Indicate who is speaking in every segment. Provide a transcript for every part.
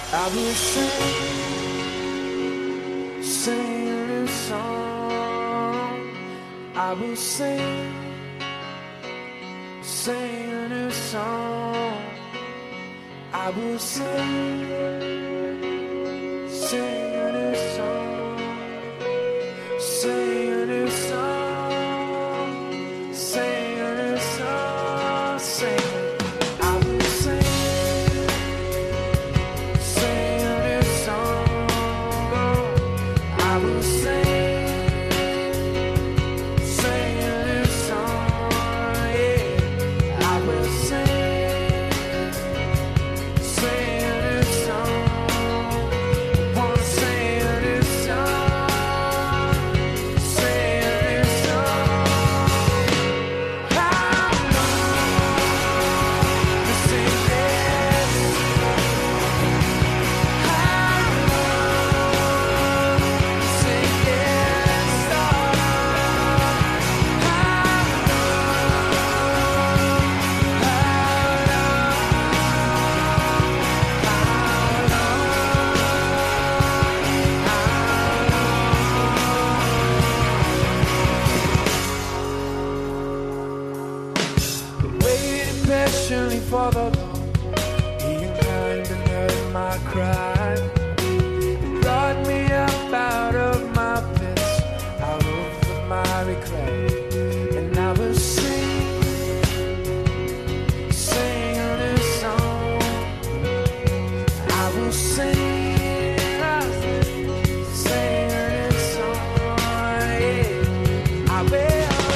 Speaker 1: I will sing a new song. I will sing a new song. I will sing a new song. Sing a new song. Sing a new song. Sing. Patiently for the Lord, He inclined and heard my cry. He brought me up out of my pits, out of the miry clay, and I will sing a new song. I will sing a new song. Yeah. I will.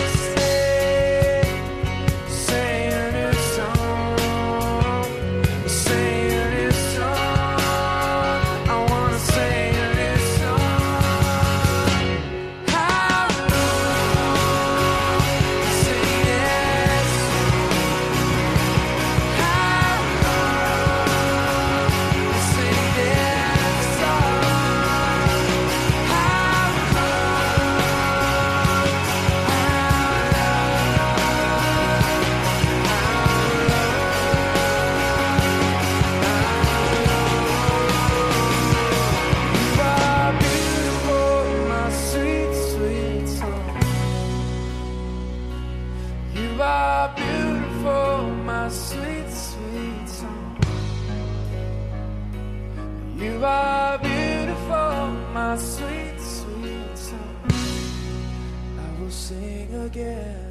Speaker 1: You are beautiful, my sweet, sweet song. You are beautiful, my sweet, sweet song. I will sing again.